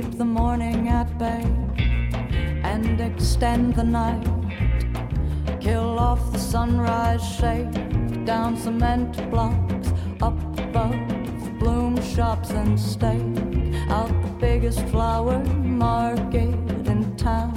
keep the morning at bay and extend the night. Kill off the sunrise shake down cement blocks up above bloom shops and stake out the biggest flower market in town.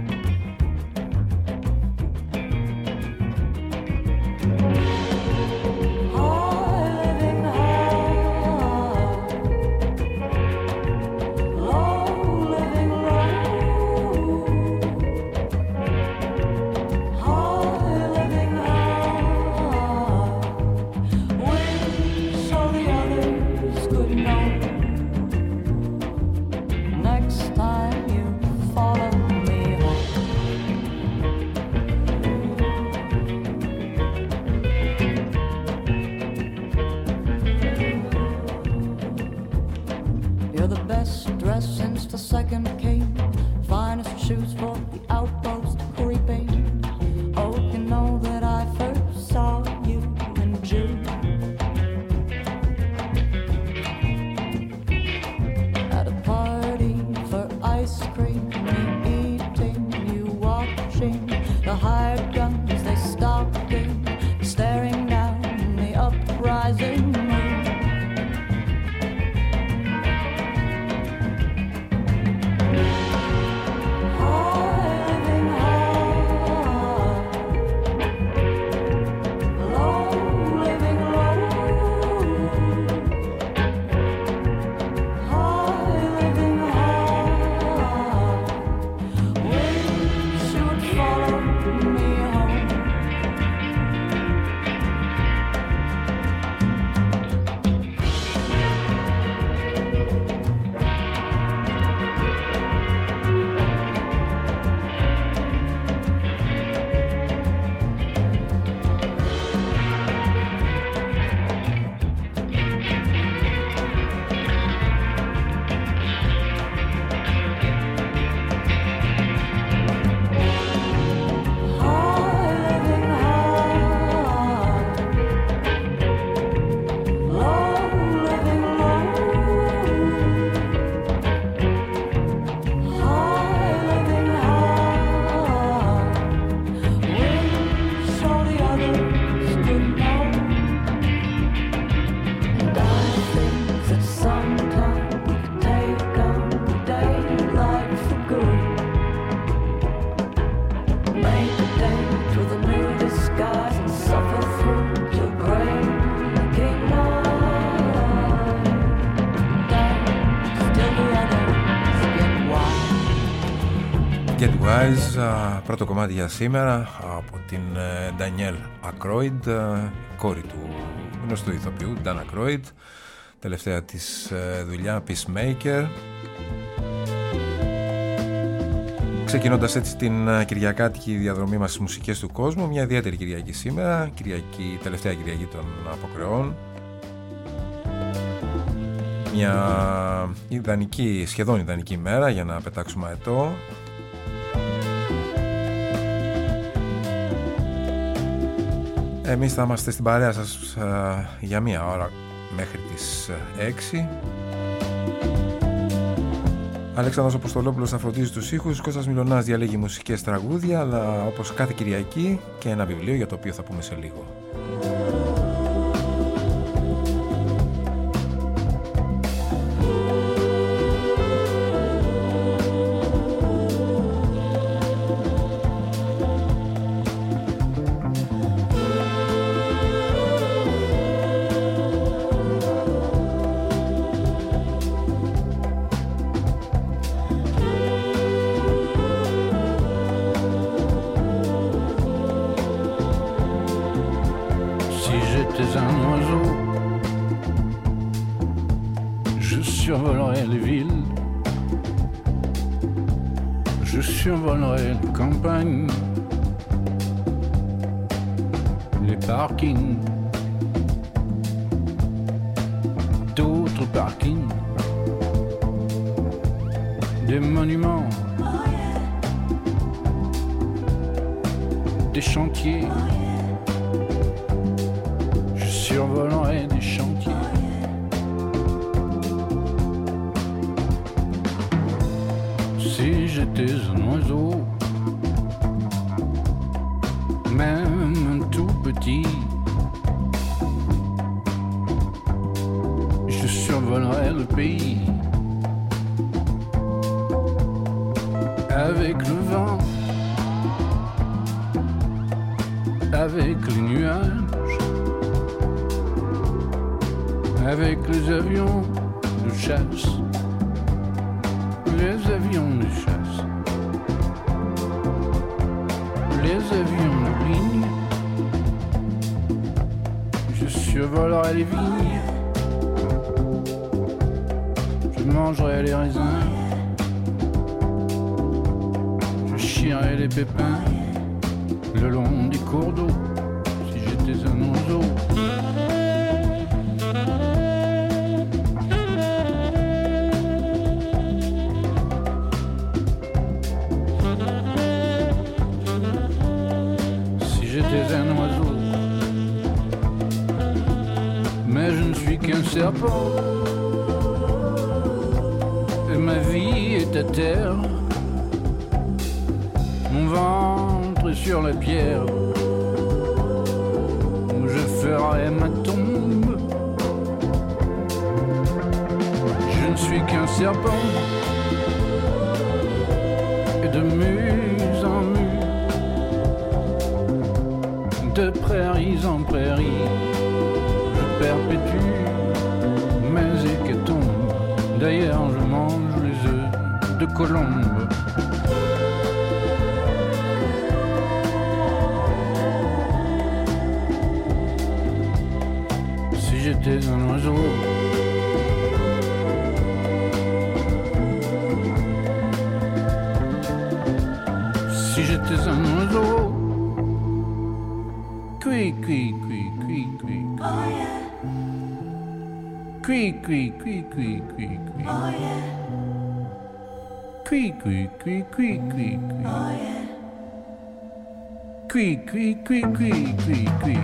Πρώτο κομμάτι για σήμερα από την Danielle Aykroyd, κόρη του γνωστού ηθοποιού Dan Aykroyd, τελευταία της δουλειά Peacemaker, ξεκινώντας έτσι την κυριακάτικη διαδρομή μας στις μουσικές του κόσμου. Μια ιδιαίτερη Κυριακή σήμερα, τελευταία Κυριακή των Αποκρεών, μια σχεδόν ιδανική μέρα για να πετάξουμε αετό. Εμείς θα είμαστε στην παρέα σας για μία ώρα μέχρι τις 6. Αλέξανδρος Αποστολόπουλος θα φροντίζει τους ήχους, Κώστας Μιλωνάς διαλέγει μουσικές τραγούδια, αλλά όπως κάθε Κυριακή και ένα βιβλίο για το οποίο θα πούμε σε λίγο. Si j'étais un oiseau, même un tout petit, je survolerais le pays avec le vent, avec les nuages, avec les avions de chasse, les avions de chasse, les avions de ligne. Je survolerai les vignes, je mangerai les raisins, je chierai les pépins le long des cours d'eau, si j'étais un oiseau. Si j'étais un oiseau, mais je ne suis qu'un serpent, et ma vie est à terre, mon ventre est sur la pierre, où je ferai ma tombe. Je ne suis qu'un serpent, et de muse en mue, de prairies en prairies, je perpétue mes hécatombes. D'ailleurs je mange les œufs de colombe. Si j'étais un oiseau, si j'étais un oiseau, cui cui cui cui cui, oh yeah, cui cui cui cui cui cui, oh yeah, cui cui cui cui cui cui, oh yeah, cui cui cui cui cui cui.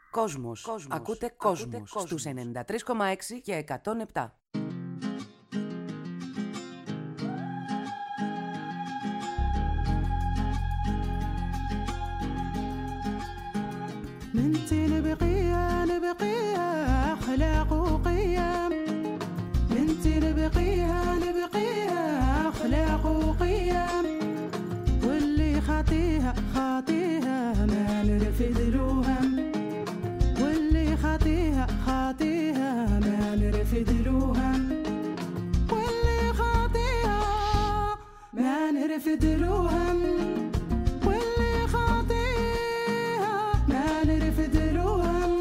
Κόσμος. Ακούτε Κόσμος στους 93,6 και 107. بنتي نبقيها أخلاق وقيم بنتي نبقيها أخلاق وقيم واللي خاطيها ما نرفد الوهم واللي خاطيها ما نرفد الوهم واللي خاطيها ما نرفد الوهم واللي خاطيها ما نرفد الوهم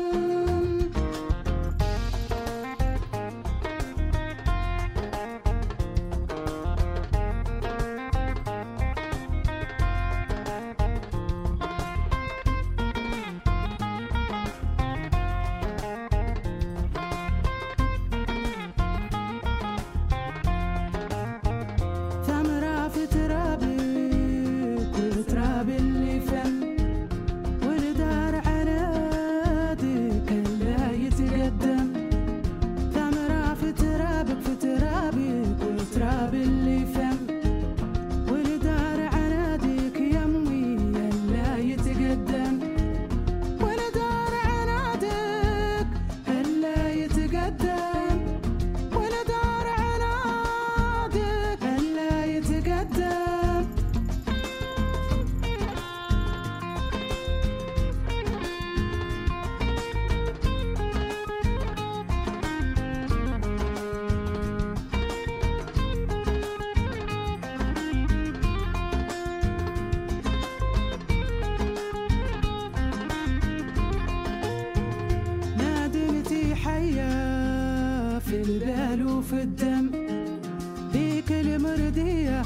في الدم بيك المرضية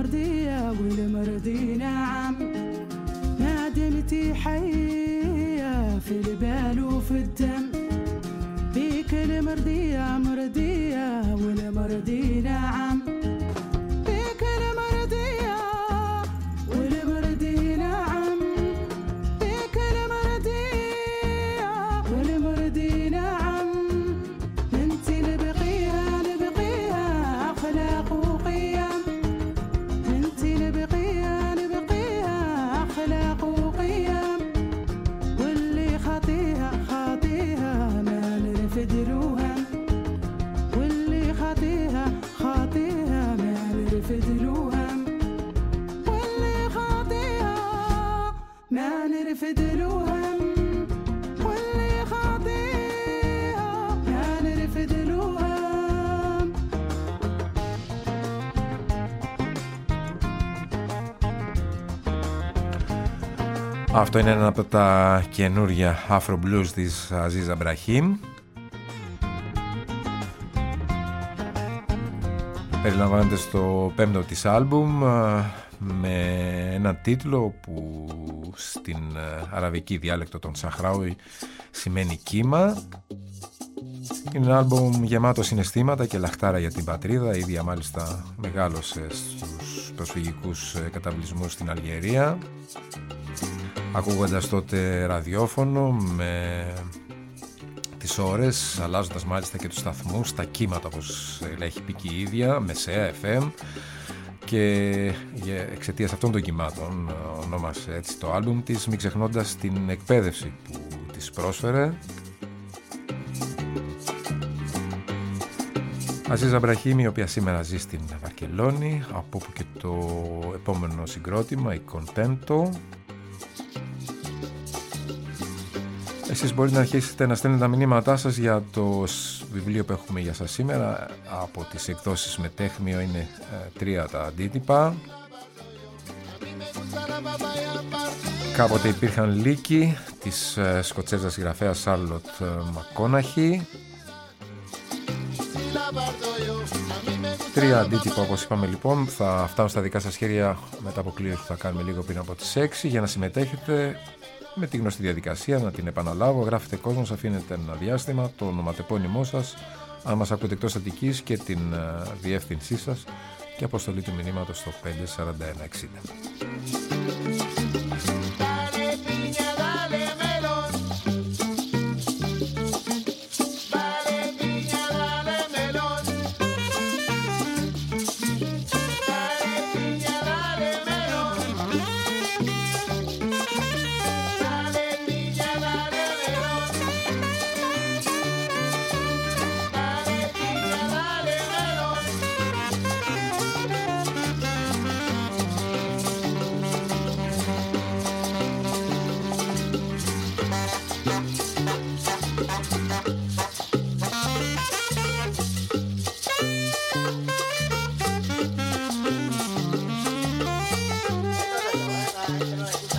والمرضي نعم نادمتي حية في البال وفي الدم بيك المرضية والمرضي نعم بيك المرضية والمرضي نعم بيك المرضية والمرضي نعم انتي نبقيها أخلاق وقيم انتي نبقيها أخلاق وقيم واللي خاطيها ما نرفد الوهم واللي خاطيها ما نرفد الوهم واللي خاطيها ما نرفد الوهم واللي خاطيها ما نرفد الوهم. Αυτό είναι ένα από τα καινούρια Afro Blues της Αζίζα Μπραχίμ. Περιλαμβάνεται στο πέμπτο της άλμπουμ με ένα τίτλο που στην αραβική διάλεκτο των Σαχράουι σημαίνει κύμα. Είναι ένα άλμπουμ γεμάτο συναισθήματα και λαχτάρα για την πατρίδα. Η ίδια μάλιστα μεγάλωσε στους προσφυγικούς καταβλισμούς στην Αλγερία, ακούγοντας τότε ραδιόφωνο με τις ώρες, αλλάζοντας μάλιστα και τους σταθμούς, τα κύματα όπως έχει πει και η ίδια, Μεσαία, FM, και εξαιτίας αυτών των κυμάτων ονόμασε έτσι το άλμπουμ της, μην ξεχνώντας την εκπαίδευση που της πρόσφερε. Αζίζα Μπραχίμ, η οποία σήμερα ζει στην Βαρκελόνη, από όπου και το επόμενο συγκρότημα, η Contento. Εσείς μπορείτε να αρχίσετε να στέλνετε τα μηνύματά σας για το βιβλίο που έχουμε για σας σήμερα από τις εκδόσεις Μετέχμιο. Είναι 3 τα αντίτυπα. Κάποτε υπήρχαν λύκοι της Σκοτσέζας συγγραφέας Σάρλοτ Μακόναχη. 3 αντίτυπα όπως είπαμε λοιπόν θα φτάνουν στα δικά σας χέρια μετά από κλήρωση που θα κάνουμε λίγο πριν από τις 6. Για να συμμετέχετε με τη γνωστή διαδικασία, να την επαναλάβω, γράφετε Κόσμος, αφήνετε ένα διάστημα, το ονοματεπώνυμό σας, αν μας ακούτε εκτός Αττικής, και την διεύθυνσή σας και αποστολή του μηνύματος στο 54160.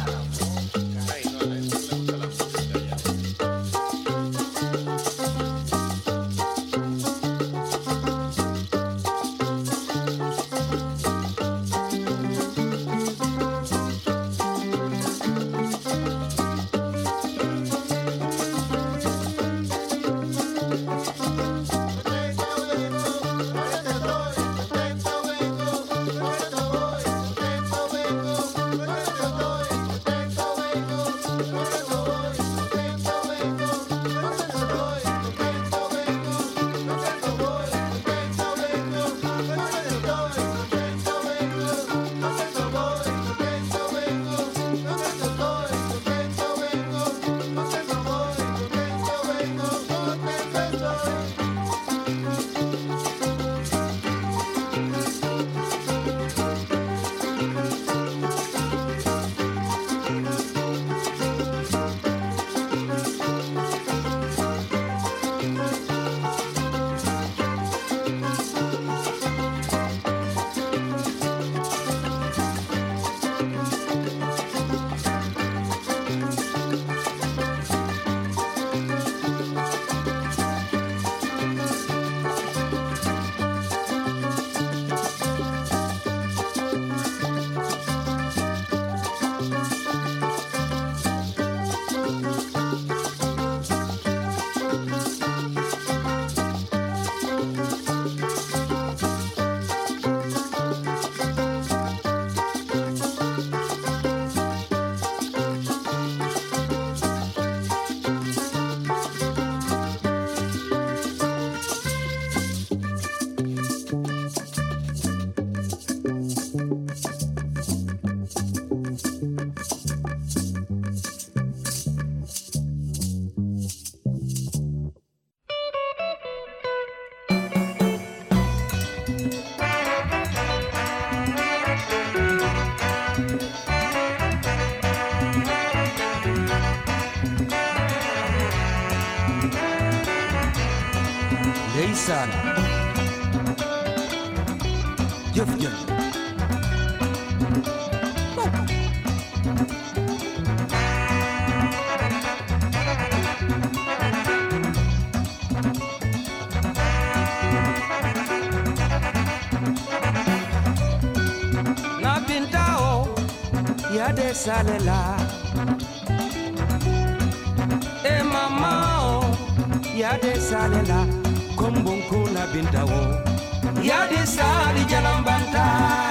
ndeysaan jëf jëf na pintao ya de salela e mamao ya de salela kombonko na bintao ya de sali jalambanta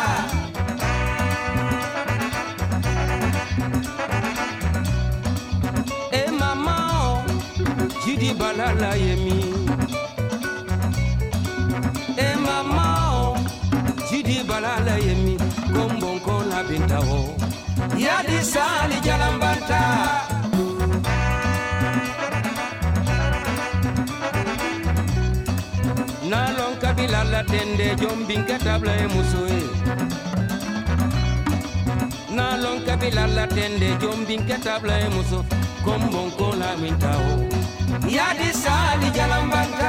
e mamao jidi balala yemi e mamao jidi balala yemi kombonko na bintao ya de sali jalambanta nalon kabila la tende jombin katabla e musoe nalon kabila la tende jombin katabla e muso kombon ko la mintao ya di sali jalambanta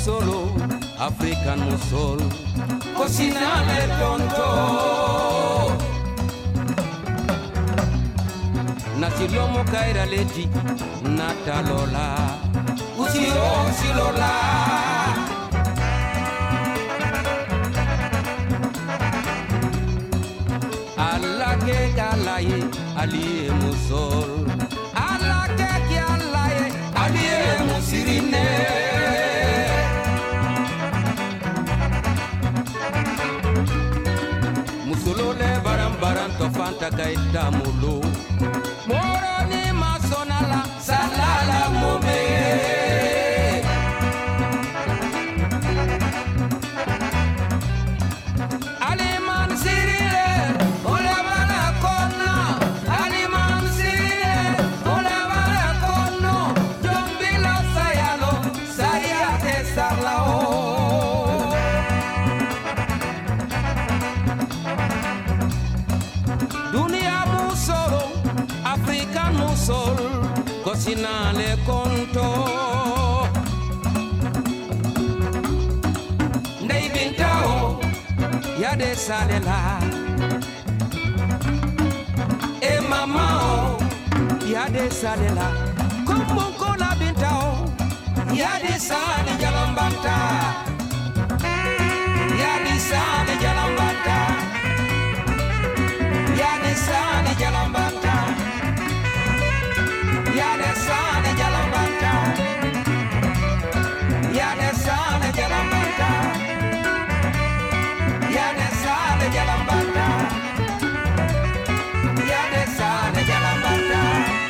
musolo African musol cocinale tonto Nasilomo kaira leti natalola Usiro silola Allah ke galaye aliye musol Allah ke galaye aliye musirine Musolo le baram baram to fanta kaita mulo Moroni masonala salala mome Aliman sirile ole bala konna Aliman sirile ole bala konno Jombila sayalo sayate sarlao Dunia musoro African musol cocinale conto Ndey bintao ya de salela e mamao ya de salela como kola bintao ya de sale jalambanta ya de sale jalambanta ya de sale jalambanta ya de sale jalambanta ya de sale jalambanta ya de sale jalambanta ya de sale jalambanta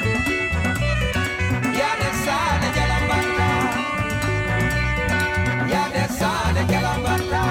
ya de sale jalambanta ya de sale jalambanta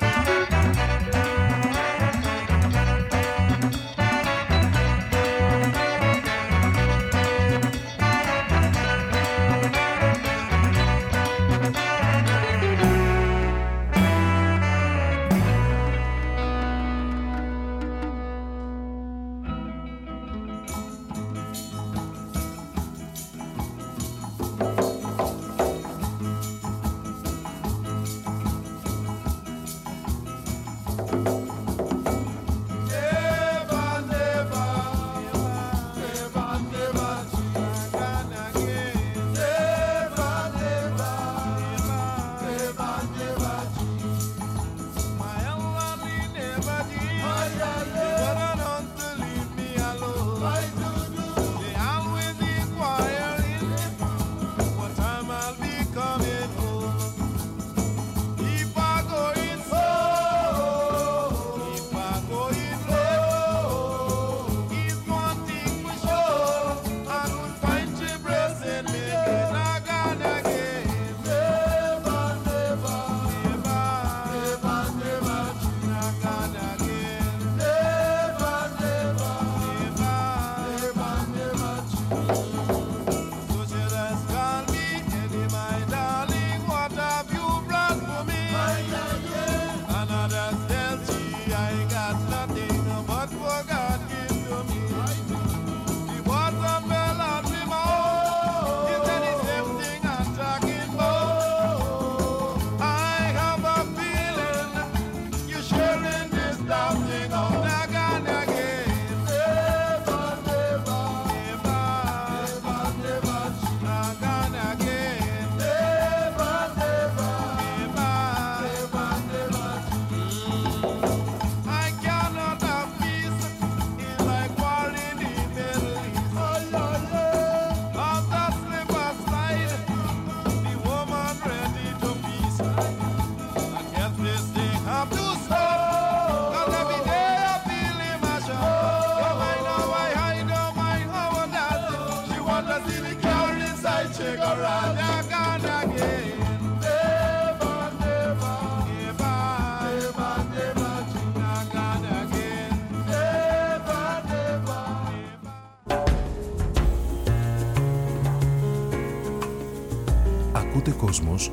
Ακούτε Κόσμος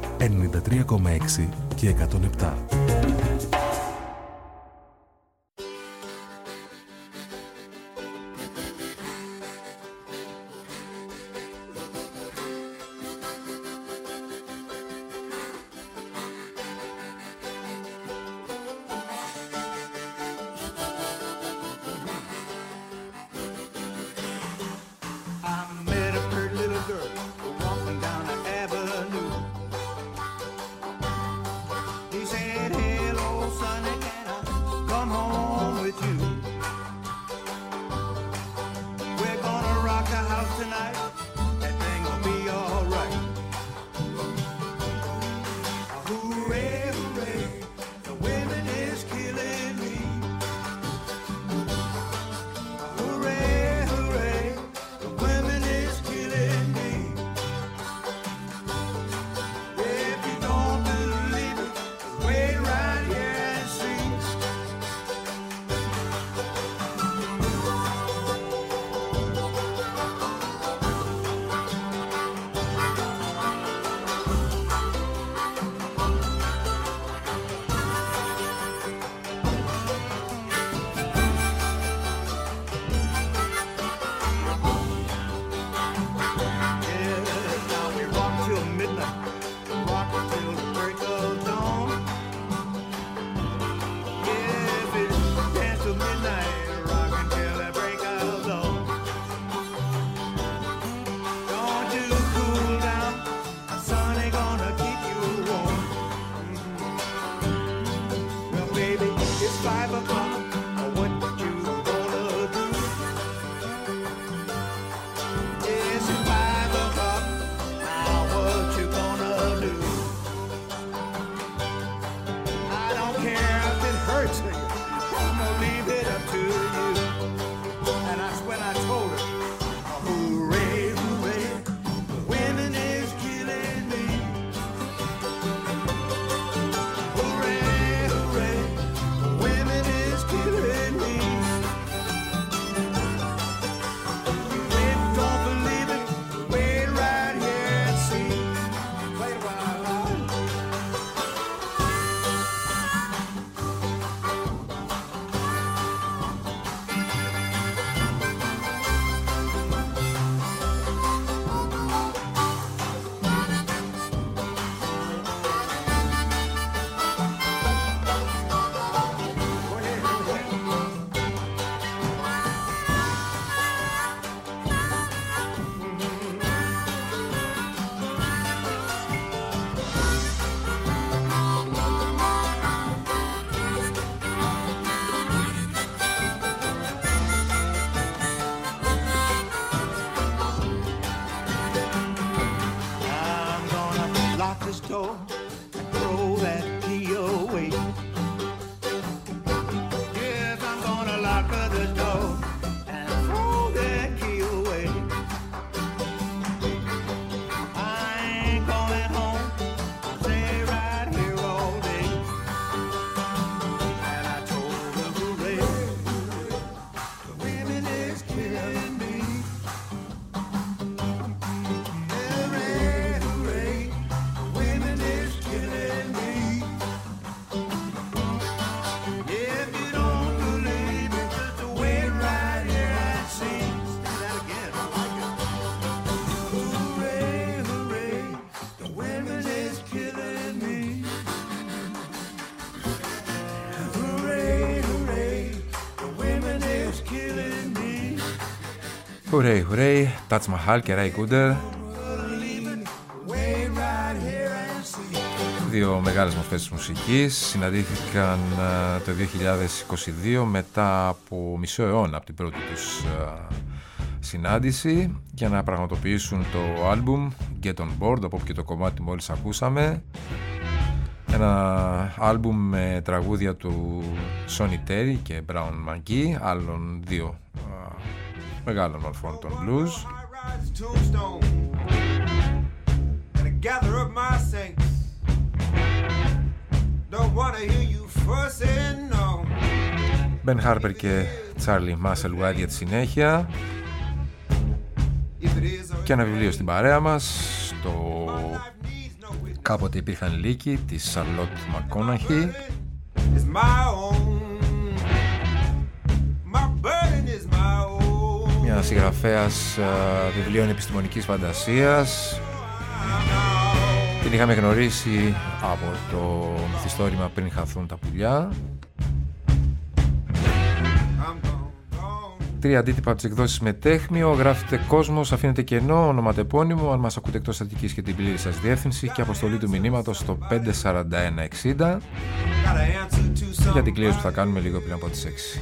93,6 και 107. Hooray, hooray, Taj Mahal και Ray Cooder. Δύο μεγάλες μορφές της μουσικής συναντήθηκαν το 2022 μετά από μισό αιώνα από την πρώτη τους συνάντηση για να πραγματοποιήσουν το άλμπουμ Get On Board, από όπου και το κομμάτι μόλις ακούσαμε. Ένα άλμπουμ με τραγούδια του Sonny Terry και Brown McGee, άλλων δύο μεγάλων μορφών των blues. Ben Harper και Charlie Musselwhite για τη συνέχεια. Και ένα βιβλίο στην παρέα μας, το κάποτε υπήρχαν λύκοι της Charlotte McConaughey. Μια συγγραφέας βιβλίων επιστημονικής φαντασίας. Την είχαμε γνωρίσει από το μυθιστόρημα Πριν χαθούν τα πουλιά. 3 αντίτυπα από τις εκδόσεις Μετέχμιο. Γράφετε Κόσμος, αφήνετε κενό, ονοματεπώνυμο, αν μας ακούτε εκτός Αττικής και την πλήρη σας διεύθυνση και αποστολή του μηνύματος στο 54160 για την κλήρωση που θα κάνουμε λίγο πριν από τις 6.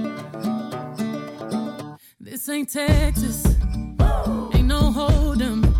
This ain't Texas, ain't no hold'em.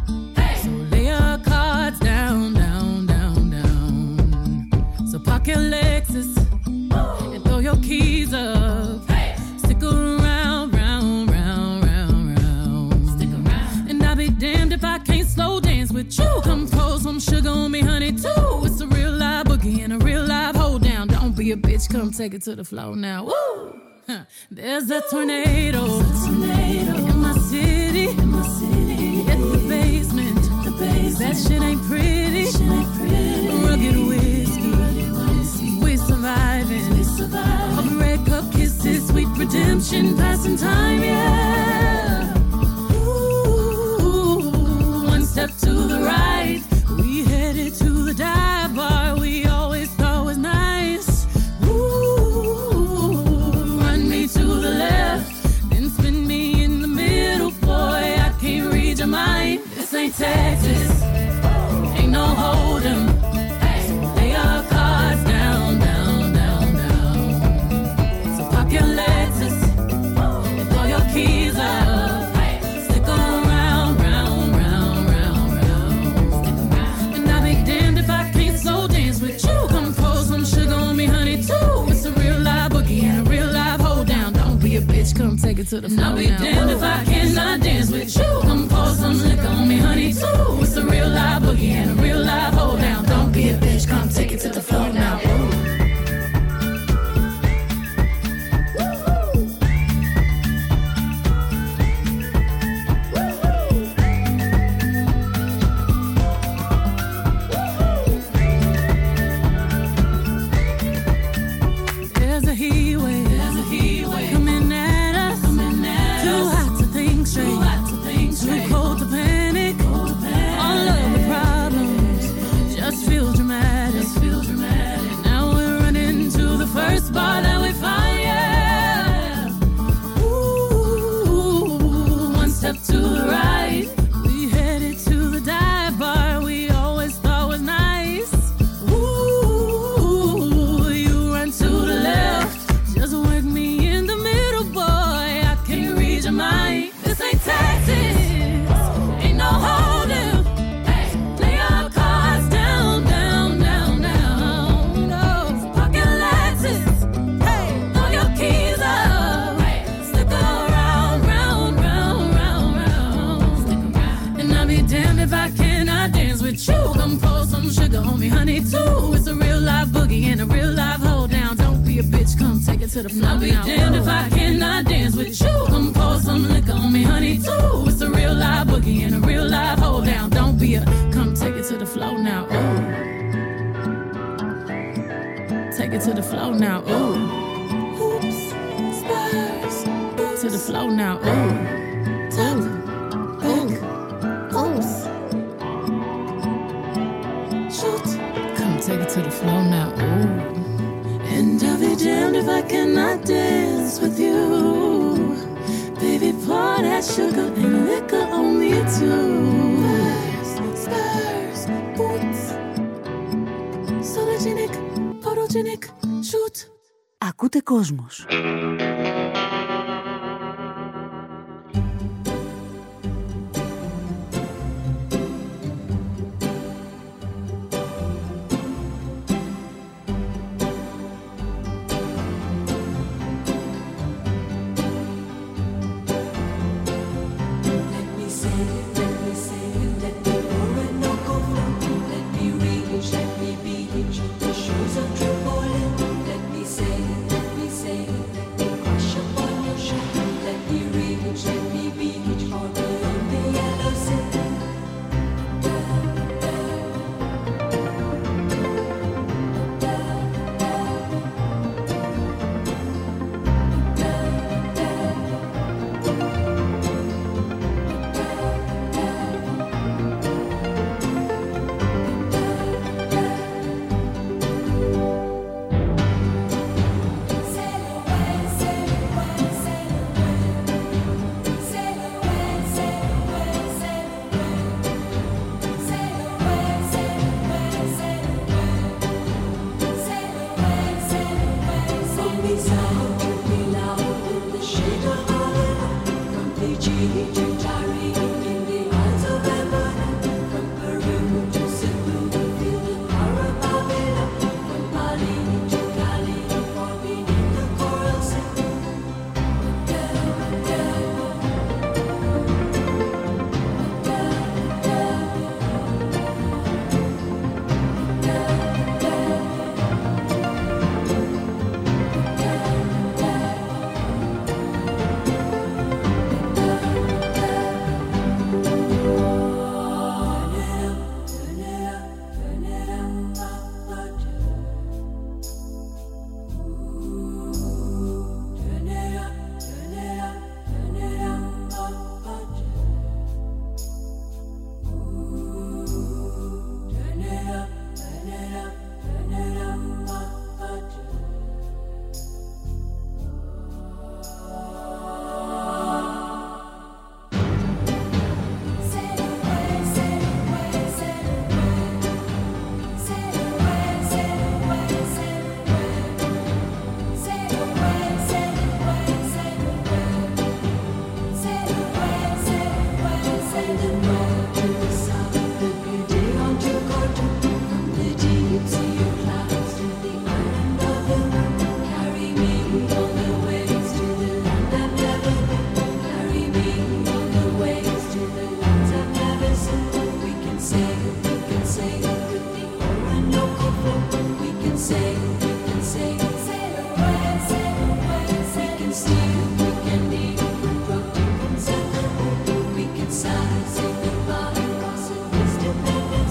slow dance with you. Come pour some sugar on me, honey, too. It's a real live boogie and a real live hold down. Don't be a bitch, come take it to the floor now. Woo! There's a tornado in my city. In the basement. That shit ain't pretty. Rugged whiskey. We surviving. All the red cup kisses, sweet redemption, passing time, yeah. Ooh, one step to the right. We headed to the dive bar we always thought was nice. To the left, then spin me in the middle, boy, I can't read your mind. This ain't Texas, ain't no hold'em. Lay our cards down, down, down, down. So pop your Lexus and throw your keys up. Stick around, round, round, round, round. And I'll be damned if I can't slow dance with you. Come pour some sugar on me, honey, too. It's a real live boogie and a real live hold down. Be a bitch, come take it to the floor. I'll be damned if I cannot dance with you. Come pour some liquor on me, honey, too. It's a real live boogie and a real live hold down. Don't be a bitch, come take it to the floor now. Ooh. Bar that we find, yeah. Ooh, one step to the right. We headed to the dive bar we always thought was nice. Ooh, you run to the left. Just work me in the middle, boy. I can't read your mind. This ain't Texas, ain't no hold'em. Lay our cards down, down, down, down. No, pocket Lexus. If I cannot dance with you, come pour some sugar on me, honey, too. It's a real live boogie and a real live hold down. Don't be a bitch, come take it to the floor. I'll be damned if I cannot dance with you. Come pour some liquor on me, honey, too. It's a real live boogie and a real live hold down. Don't be a, come take it to the floor now. Ooh. Take it to the floor now. Ooh. Hoops, spurs, to the floor now. Ooh. Top, back, pose. Take it to the floor now, ooh. And I'll be damned if I cannot dance with you. Baby, pour that sugar and liquor on me too. Spurs, boots. Sologenic, photogenic, shoot. Ακούτε κόσμος. The shoes of Tripoli, let me say,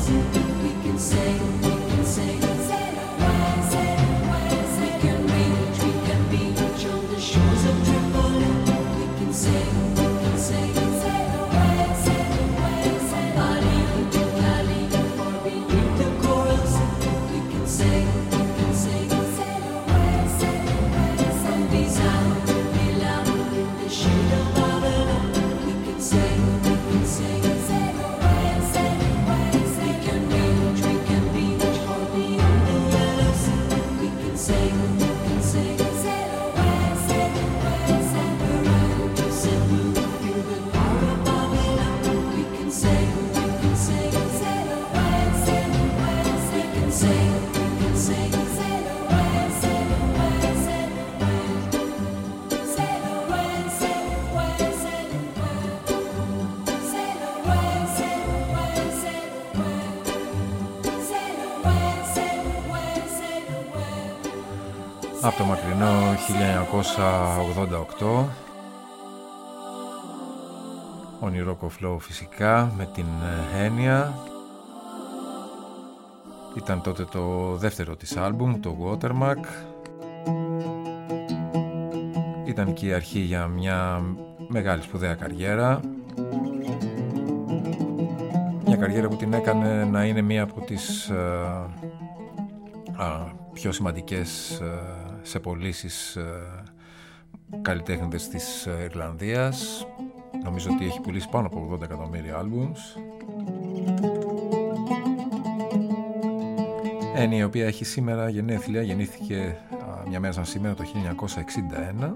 Από το μακρινό 1988, ονειρόκο flow φυσικά με την έννοια. Ήταν τότε το δεύτερο της άλμπουμ, το Watermark. Ήταν και η αρχή για μια μεγάλη σπουδαία καριέρα. Μια καριέρα που την έκανε να είναι μία από τις πιο σημαντικές σε πωλήσεις καλλιτέχνητες της Ιρλανδίας. Νομίζω ότι έχει πουλήσει πάνω από 80 εκατομμύρια άλμπουμς. Η οποία έχει σήμερα γενέθλια, γεννήθηκε μια μέρα σαν σήμερα το 1961.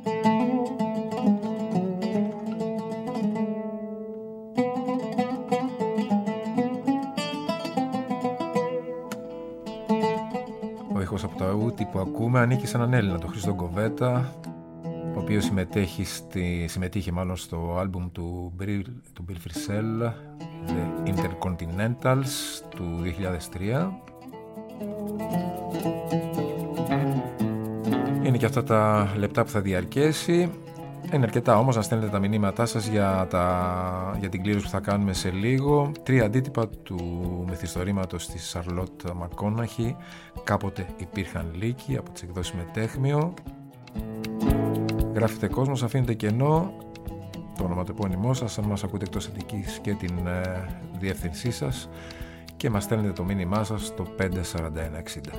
Ο ήχος από το ούτι που ακούμε ανήκει σε έναν Έλληνα, τον Χρήστο Κοβέτα, ο οποίος συμμετείχε μάλλον στο άλμπουμ του Bill Frisell, The Intercontinentals του 2003. Είναι και αυτά τα λεπτά που θα διαρκέσει. Είναι αρκετά όμως να στέλνετε τα μηνύματά σας για την κλήρωση που θα κάνουμε σε λίγο. 3 αντίτυπα του μυθιστορήματος της Σαρλότ Μακόναχη, Κάποτε υπήρχαν λύκοι, από τις εκδόσεις Μετέχμιο. Γράφετε κόσμος, αφήνετε κενό, το ονοματεπώνυμό σας, αν μας ακούτε εκτός Αττικής, και την διεύθυνσή σας, και μας στέλνετε το μήνυμά σας στο 54160.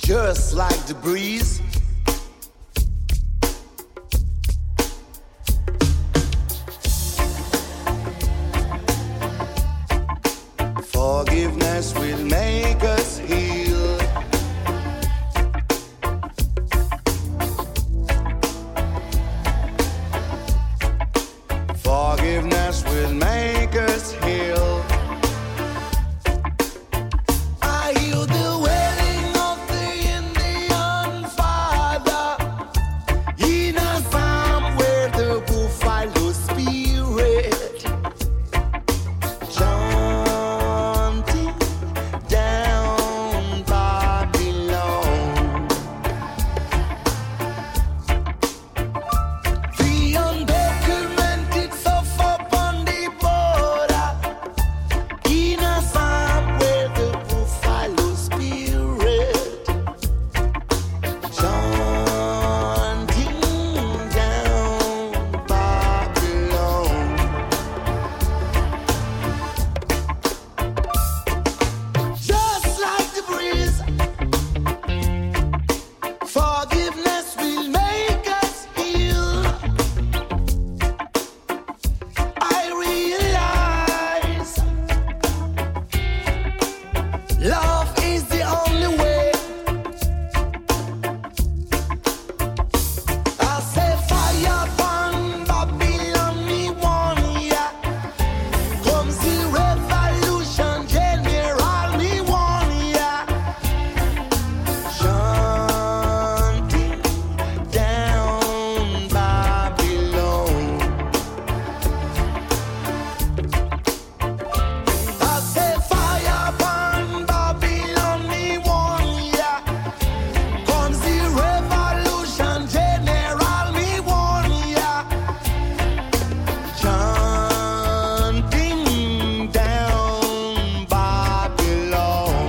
just like the breeze. Forgiveness will make us heal. Forgiveness will make us heal. I hear the wailing of the Indian father in a farm where the buffalo spirit chanting down Babylon. The undocumented suffer upon the border in a farm where the buffalo spirit chanting down Babylon. Just like the breeze, forgiveness will make us heal. I realize love is the only way. I say fire upon Babylon, me one year. Comes the revolution, general, me one year. Chanting down Babylon. I say fire upon Babylon, me one year. Comes the revolution, general, me one year. Chanting down Babylon.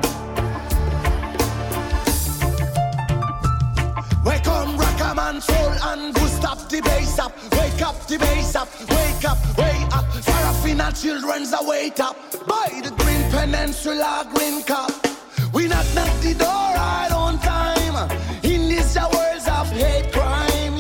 Wake up, Rockaman, soul, and Gustav the bass up. Wake up, the bass up. Wake up, way up. Farafina children's a wait up. By the Green Peninsula, Green Cup. We knock the door right on time. In this world of hate crime,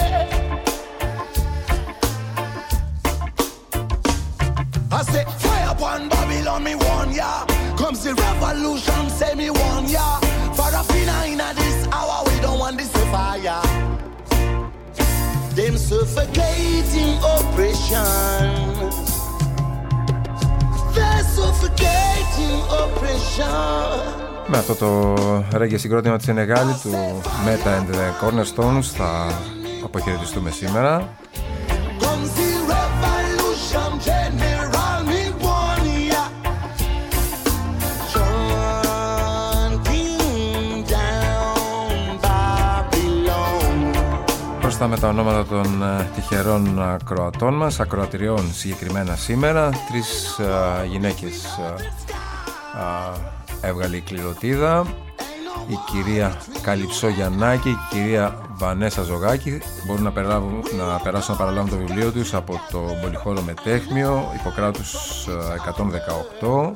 yeah. I say fire upon Babylon, me one yeah. Comes the revolution, say me one yeah. Farafina in this hour, we don't want this fire. Them suffocating oppression. They're suffocating oppression. Με αυτό το reggae συγκρότημα της Σενεγάλη του Meta and the Cornerstones θα αποχαιρετιστούμε σήμερα. Comes the revolution, general, me one yeah. Chanting down Babylon. Μπροστά με τα ονόματα των τυχερών ακροατών μας, ακροατηριών συγκεκριμένα σήμερα. Τρεις γυναίκες έβγαλε η κληροτίδα. Η κυρία Καλυψό Γιαννάκη, η κυρία Βανέσα Ζωγάκη μπορούν να περάσουν να παραλάβουν το βιβλίο τους από το Πολυχώρο Μετέχμιο, Ιπποκράτους 118.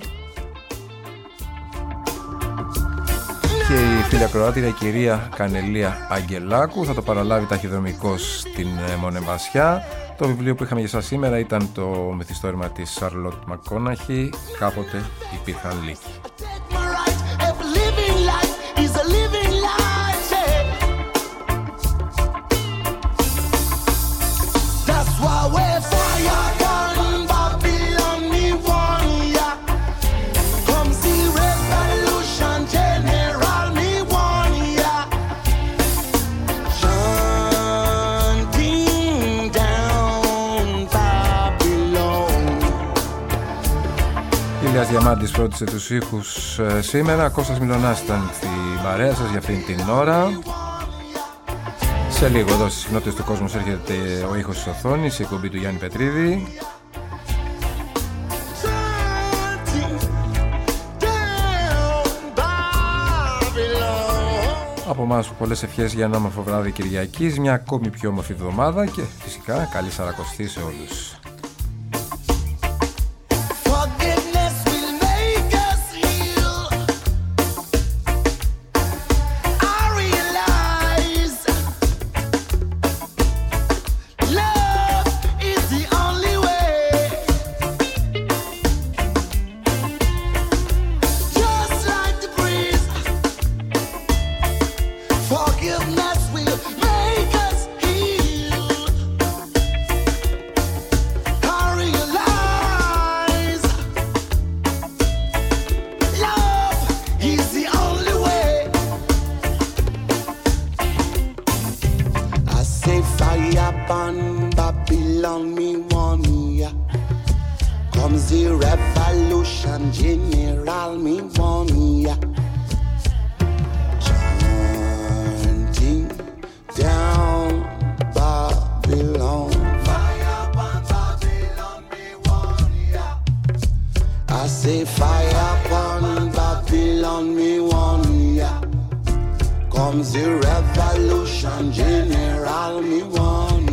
Και η φίλη ακροάτρια, η κυρία Κανελία Αγγελάκου, θα το παραλάβει ταχυδρομικώς στην Μονεβασιά. Το βιβλίο που είχαμε για σας σήμερα ήταν το μυθιστόρημα της Σαρλότ Μακόναχη, Κάποτε υπήρχαν λύκοι. Ηλίας Διαμάντης φρόντισε τους ήχους σήμερα. Κώστας Μιλωνάς ήταν στην παρέα σας για αυτήν την ώρα. Σε λίγο εδώ στις συχνότητες του κόσμου έρχεται ο ήχος της οθόνης, η εκπομπή του Γιάννη Πετρίδη. Από εμάς πολλές ευχές για ένα όμορφο βράδυ Κυριακής, μια ακόμη πιο όμορφη εβδομάδα και φυσικά καλή Σαρακοστή σε όλους. general me want ya. Chanting down Babylon. Fire upon Babylon, me want ya. I say fire upon Babylon, me want ya. Comes the revolution, general me want